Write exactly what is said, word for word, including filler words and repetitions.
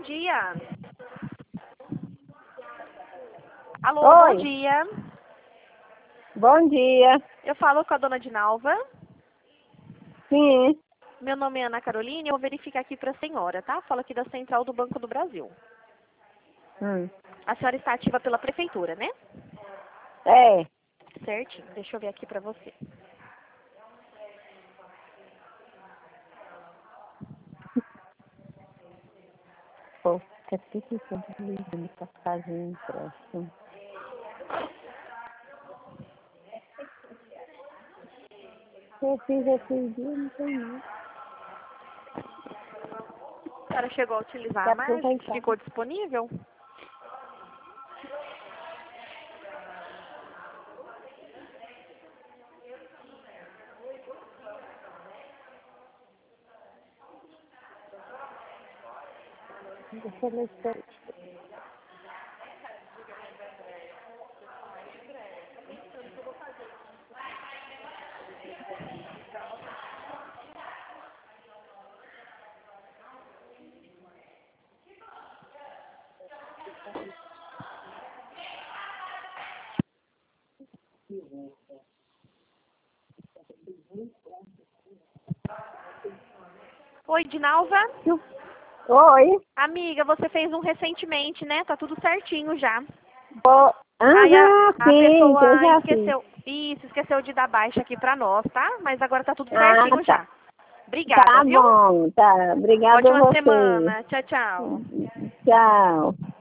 dia. Alô, Oi. bom dia. Bom dia. Eu falo com a dona Dinalva. Sim. Meu nome é Ana Carolina e eu vou verificar aqui para a senhora, tá? Falo aqui da Central do Banco do Brasil. Hum. A senhora está ativa pela prefeitura, né? É. Certinho. Deixa eu ver aqui para você. Pô, que tudo isso de passagem empréstimo. Eu fiz esses dias, não tem não. A senhora chegou a utilizar Quer a margem que aproveitar. ficou disponível? Deixa eu ver se eu... Oi, Dinalva? Oi. Amiga, você fez um recentemente, né? Tá tudo certinho já. Pô. Aí a, Aham, a sim, que eu pessoa já fiz. esqueceu. Isso, esqueceu de dar baixa aqui pra nós, tá? Mas agora tá tudo Ah, certinho tá. já. Obrigada, Tá viu? bom, tá. Obrigada a Ótima você. semana. Tchau, tchau. Tchau.